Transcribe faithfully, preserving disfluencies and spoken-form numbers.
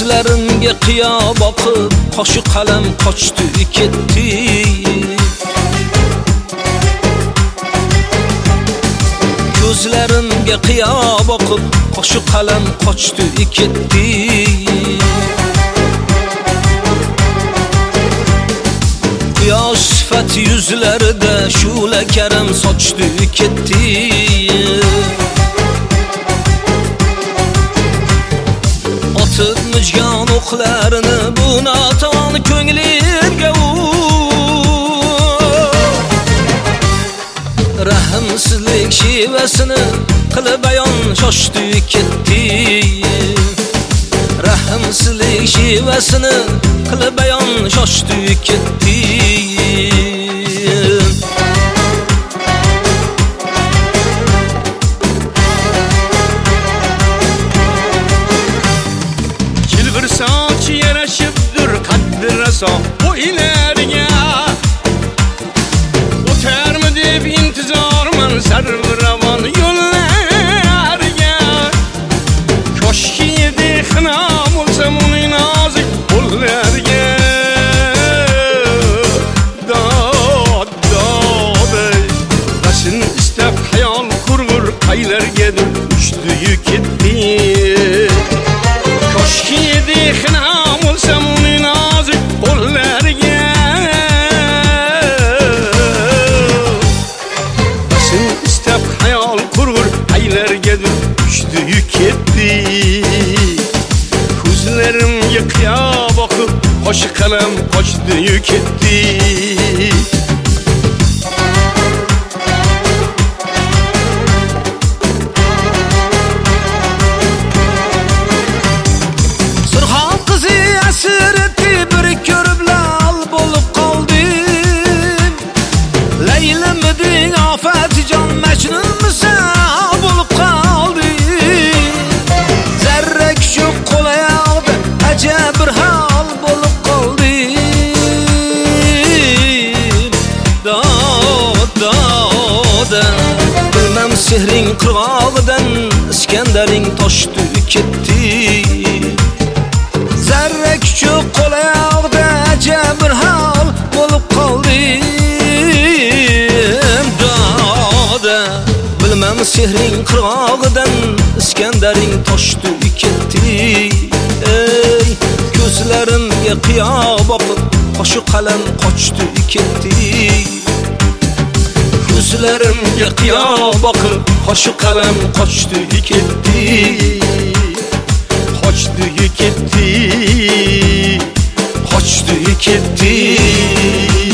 Ko'zlarimga qiyo boqib qo'shiq qalam qochdi ketdi. Ko'zlarimga qiyo boqib qo'shiq qalam qochdi ketdi. Quyosh sifat yuzlarida shu'la karam sochdi ketdi. Otib mujgan o'qlarini bu noton ko'nglimga u rahmsizlik shivasini qilib bayon shoshdi ketdi. Rahmsizlik shivasini qilib bayon shoshdi ketdi. Soch yarashibdir qaddi raso o'ylarga o'tarmi deb intizorman sarvravon yo'llarga. Koshki edi xina bo'lsam uning nozik qo'llarga. Dod dod rashin istab xayol qurg'ur qaylargadir uchdi ketdi. Koshki edi xina bo'lsam uning nozik qo'llarga. Sen istab xayol qurg'ur qaylargadir uchdi ketdi. Ko'zlarimga qiyo boqib qo'shiq qalam qochdi ketdi. Hasreti bir ko'rib lal bo'lib qoldim. Laylimiding ofatijon majnunmisan bo'lib qoldim. Zarra kuchuk qo'layog'da ajab bir hal bo'lib qoldim. Dod doda bilmam sehring qirg'og'idan Iskandaring toshdi ketdi. Zarra kuchuk qo'layog'da ajab bir hal bo'lib qoldim. Doda bilmam sehring qirg'og'idan Iskandaring toshdi ketdi. Ey ko'zlarimga qiyo boqib qo'shiq qalam qochdi ketdi. Ko'zlarimga qiyo boqib qo'shiq qalam qochdi ketdi. Qochdi ketdi, qochdi ketdi.